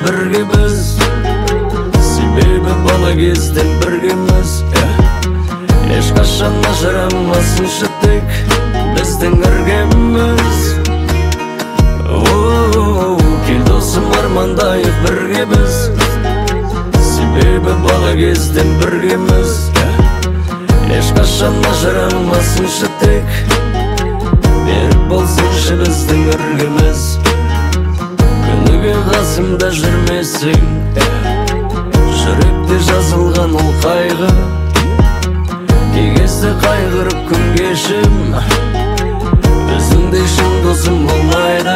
біргеміз, себебі бала кезден біргеміз. Ешқашан ажырамасыншы тек біздің іргеміз. Кел досым, армандайық бірге біз, себебі бала кезден біргеміз. Ешқашан ажырамасыншы тек берік болсыншы біздің іргеміз. Күніге қасымда жүрмесең, жүректе жазылған ол қайғы. Кей кезде қайғырып күн кешім, өзіңдей шын досым болмайды.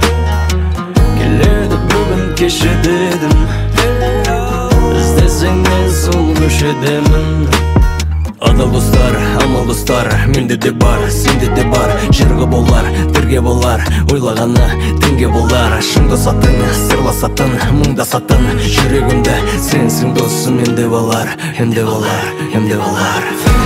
Келеді бүгін кеше дедім, іздесең мен сол көшедемін. Адал достар, амал достар, менде де бар, сенде де бар. Жерге болар, бірге болар, ойлағаны теңге болар. Шындасатын, сырласатын, мұңдасатын, жүрегімді сенсің досым. Емде болар, емде болар, емде болар.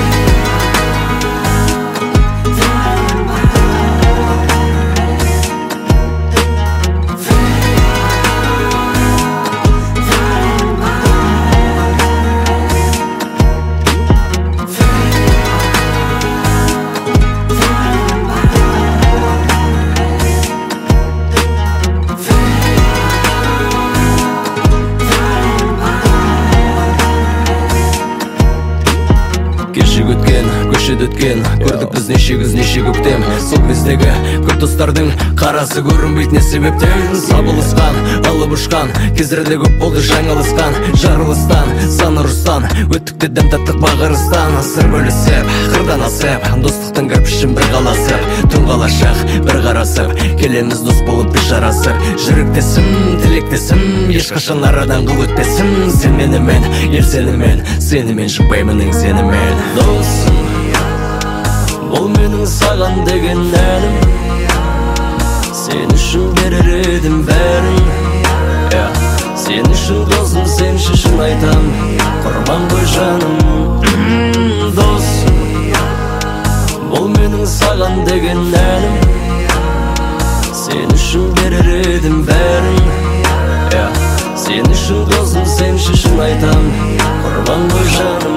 Көшеде өткен, көрдік біз неше күз, неше көктем. Сол кездегі көп достардың қарасы көрінбейді не себептен. Сабылысқан, алып ұшқан, кездерде көп болды жаңылысқан. Жарылыстан, сан ұрыстан, өттік те дәм таттық бағырыстан. Сыр бөлісіп, қырдан асып, достықтың кірпішін бір қаласып. Түн қалашық, бір қарасып, келеміз дос болып бір жарасып. Жүректесім, тілектесім, ешқашан арадан қыл өтпесім. Сен менімен, ел сенімен, сенімен шықпаймын еңсенімен. Досым, бұл менің саған деген әнім, сен үшін берер едім бәрін. Сен үшін досым, сен шын айтам, құрбан ғой жаным. Досым, бұл менің саған деген әнім, сен үшін берер едім бәрін. Сен үшін досым, сен шын айтам, құрбан ғой жаным.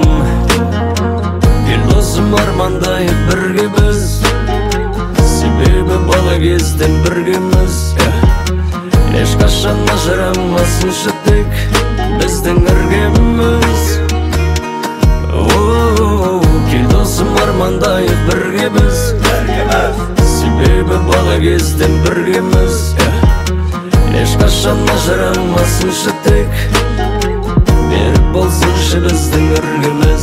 Досым, армандайық бірге біз, себебі бала кезден біргеміз. Ешқашан ажырамасыншы тек біздің іргеміз. Кел досым, армандайық бірге біз, себебі бала кезден біргеміз. Ешқашан ажырамасыншы тек берік болсыншы біздің іргеміз.